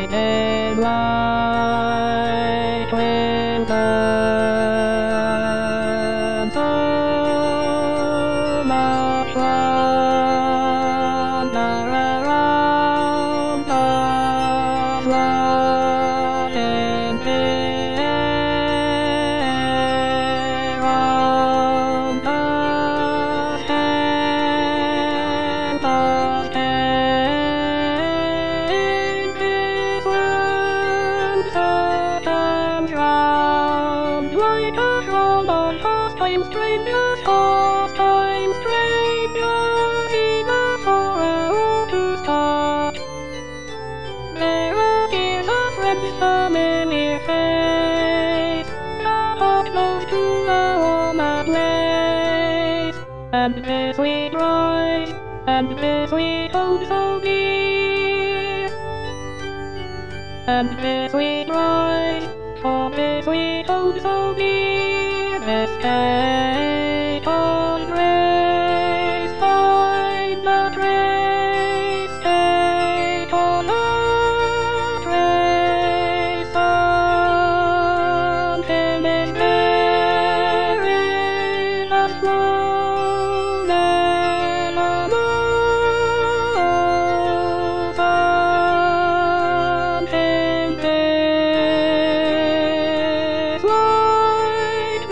in light with burns so much wonder around us, light in the air around us, and us in this land, sometimes round, like a drum on pastime strangers, eager for a home to start. There appears a friend's familiar face, somewhat close to the warmer place, and this we rise, and this we hold so dear, and this we rise, for this we hold so dear, this gate on grace, find the trace, gate on a trace, something is there in a slow metamorphosis, something this light,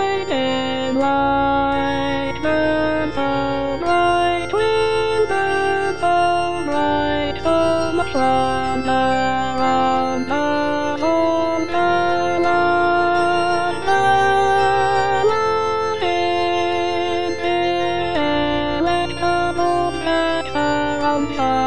burns so bright, will burn so bright, so much wonder around us, on the land in the electable pack surrounds us.